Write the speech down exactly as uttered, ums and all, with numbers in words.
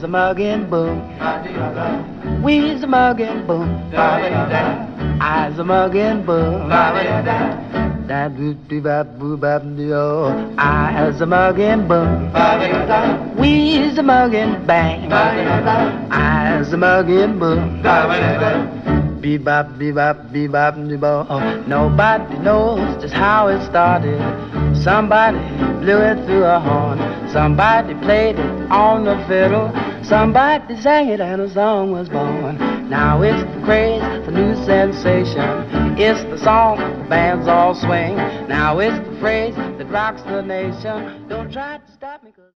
I's a mugging boom. We's a mugging boom. I's a mugging boom. Da doo doo bop boo bop doo oh. I's a mugging boom. We's a mugging bang. I's a mugging boom. Bebop, bebop, bebop, bebop. Nobody knows just how it started. Somebody blew it through a horn. Somebody played it on the fiddle. Somebody sang it and a song was born. Now it's the craze, the new sensation. It's the song the bands all swing. Now it's the phrase that rocks the nation. Don't try to stop me.